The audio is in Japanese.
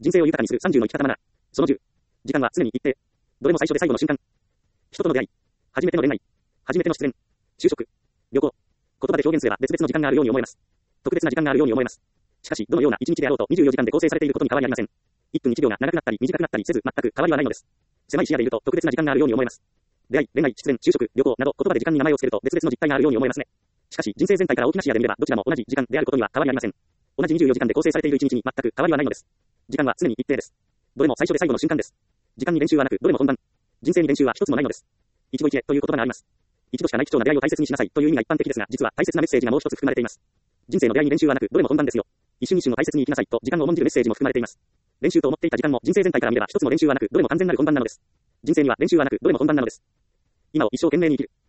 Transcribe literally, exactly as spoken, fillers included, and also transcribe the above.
人生を豊かにするさんじゅうの生き方マナー。そのじゅう。時間は常に一定。どれも最初で最後の瞬間。人との出会い。初めての恋愛。初めての失恋。就職。旅行。言葉で表現すれば別々の時間があるように思えます。特別な時間があるように思えます。しかし、どのような一日であろうとにじゅうよじかんで構成されていることに変わりありません。いっぷんいちびょうが長くなったり短くなったりせず全く変わりはないのです。狭い視野でいると特別な時間があるように思えます。出会い、恋愛、失恋、就職、旅行など言葉で時間に名前をつけると別々の実態があるように思えますね。しかし、人生全体から大きな視野で見ればどちらも同じ時間であることには変わりありません。同じにじゅうよじかんで構成されている一日に全く変わりはないのです。時間は常に一定です。どれも最初で最後の瞬間です。時間に練習はなく、どれも本番。人生に練習は一つもないのです。一期一会という言葉があります。一度しかない貴重な出会いを大切にしなさいという意味が一般的ですが、実は大切なメッセージがもう一つ含まれています。人生の出会いに練習はなく、どれも本番ですよ。一瞬一瞬を大切に生きなさいと時間を重んじるメッセージも含まれています。練習と思っていた時間も人生全体から見れば一つも練習はなく、どれも完全なる本番なのです。人生には練習はなく、どれも本番なのです。今を一生懸命に生きる。